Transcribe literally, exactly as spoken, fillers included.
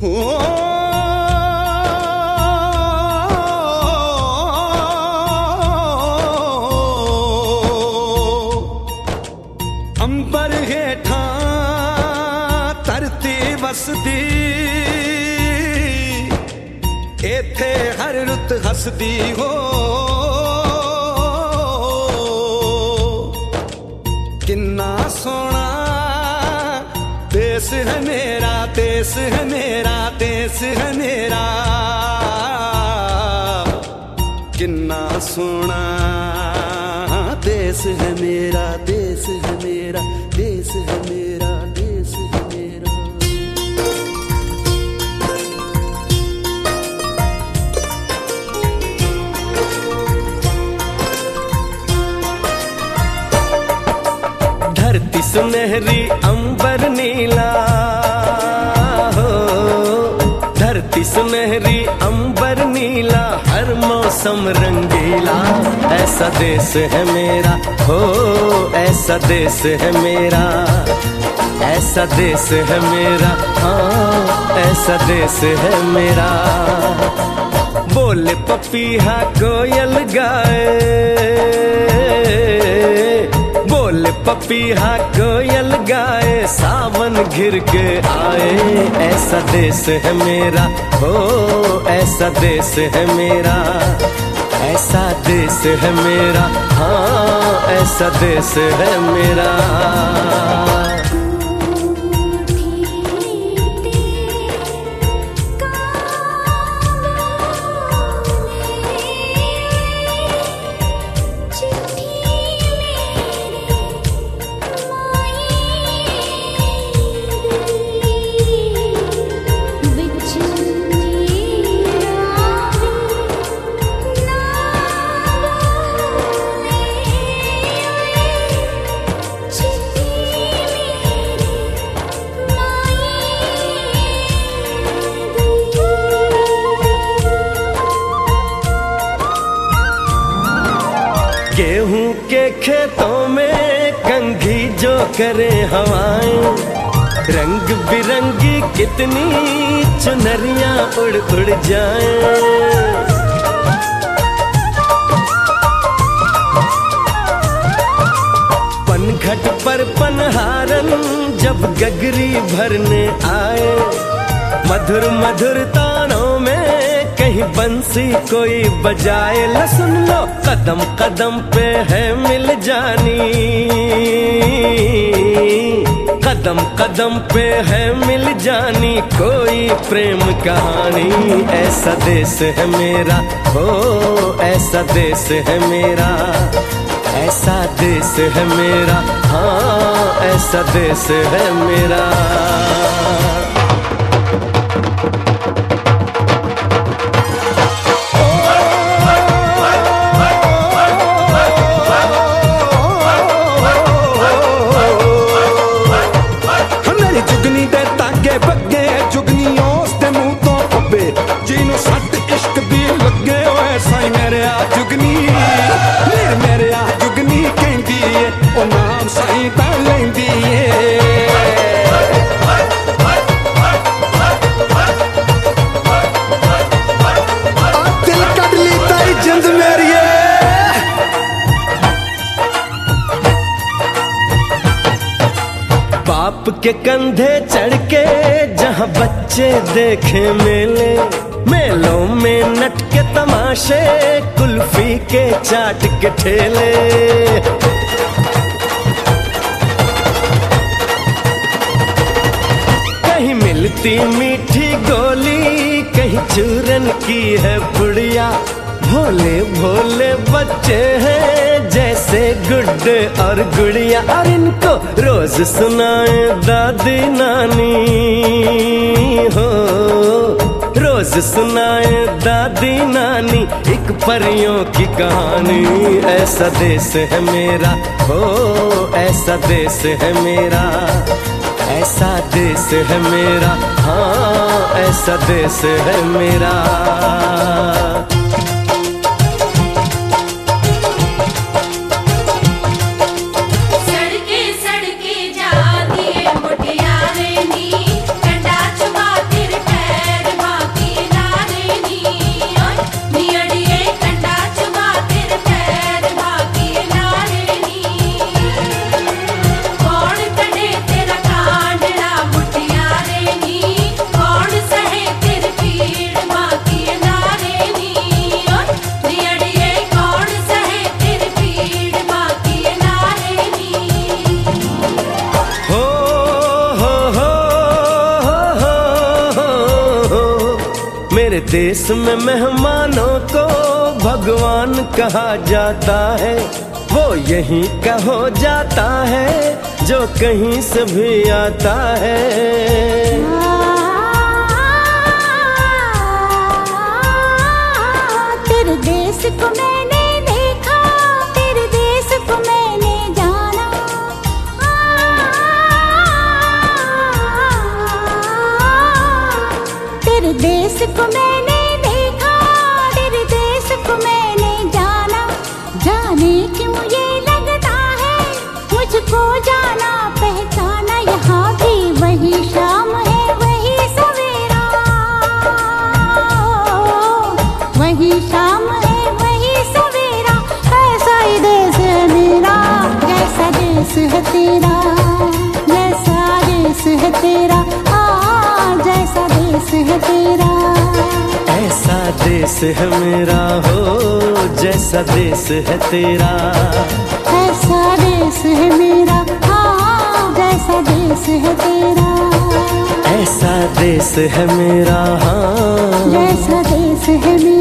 अंबर हेठा धरती वसदी, एथे हर रुत हसदी हो। किन्ना सोना देश है मेरा, देश है मेरा, देश है मेरा। किन्ना सोना देश है मेरा, देश है मेरा, देश है मेरा, देश है मेरा। धरती सुनहरी अंबर नीला हो, धरती सुनहरी अंबर नीला, हर मौसम रंगीला। ऐसा देश है मेरा हो, ऐसा देश है मेरा, ऐसा देश है मेरा, हाँ ऐसा देश है मेरा। बोले पपीहा कोयल गाए, बोले पपीहा कोयल गाए, सावन घिर के आए। ऐसा देश है मेरा हो, ऐसा देश है मेरा, ऐसा देश है मेरा, हाँ ऐसा देश है मेरा। गेहूं के खेतों में कंघी जो करे हवाएं, रंग बिरंगी कितनी चुनरियां उड़ उड़ जाएं। पनघट पर पनहारन जब गगरी भरने आए, मधुर मधुर तानों में कहीं बंसी कोई बजाए। ला सुन लो कदम कदम पे है मिल जानी, कदम कदम पे है मिल जानी कोई प्रेम कहानी। ऐसा देश है मेरा हो, ऐसा देश है मेरा, ऐसा देश है मेरा, हाँ ऐसा देश है मेरा। बाप के कंधे चढ़ के जहाँ बच्चे देखे मेले, मेलों में नट के तमाशे, कुल्फी के चाट के ठेले। कहीं मिलती मीठी गोली, कहीं चूरन की है पुड़िया। भोले भोले बच्चे हैं जैसे गुड्डे और गुड़िया, और इनको रोज सुनाए दादी नानी हो, रोज सुनाए दादी नानी एक परियों की कहानी। ऐसा देश है मेरा हो, ऐसा देश है मेरा, ऐसा देश है मेरा, हाँ ऐसा देश है मेरा। सड़के सड़के जाती है मुटियारे नी, डंडा चुबा तिर पैर मेरे देश में मेहमानों को भगवान कहा जाता है, वो यहीं का हो जाता है जो कहीं से भी आता है। तेरे देश को मैंने देखा, तेरे देश को मैंने जाना, तेरे देश को मैंने देखा, तेरे देश को मैंने जाना। जाने क्यों ये लगता है मुझको जाना पहचाना, यहाँ भी वही शाम है वही सवेरा, वही शाम है वही सवेरा। ऐसा ही देश है मेरा, जैसा देश है तेरा, जैसा देश है तेरा, हाँ जैसा देश है तेरा। ऐसा देश है मेरा हो जैसा देश है तेरा, ऐसा देश है मेरा, हाँ जैसा देश है तेरा। ऐसा देश है मेरा, हाँ जैसा देश है मेरा।